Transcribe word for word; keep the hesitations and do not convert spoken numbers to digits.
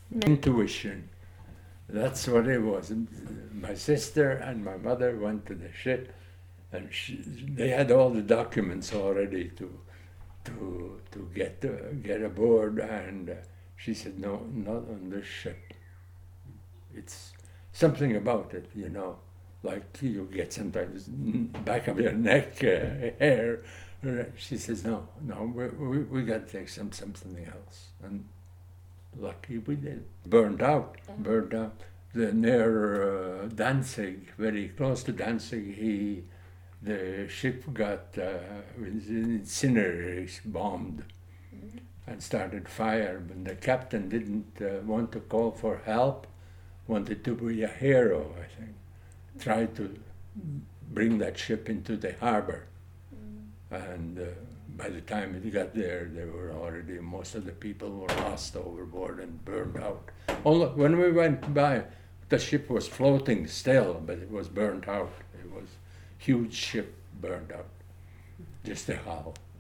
Intuition. That's what it was. My sister and my mother went to the ship, and she, they had all the documents already to to to get uh, get aboard. And uh, she said, "No, not on this ship. It's something about it, you know, like you get sometimes back of your neck uh, hair." She says, "No, no, we we, we got to take some something else." And lucky we did. Burned out, burned out. The, near uh, Danzig, very close to Danzig, he, the ship got uh, incineraries bombed mm-hmm. and started fire. But the captain didn't uh, want to call for help, wanted to be a hero, I think. Tried to bring that ship into the harbor. Mm. And uh, by the time it got there, they were already, most of the people were lost overboard and burned out. Only when we went by, the ship was floating still, but it was burned out. It was a huge ship burned out, just a hull.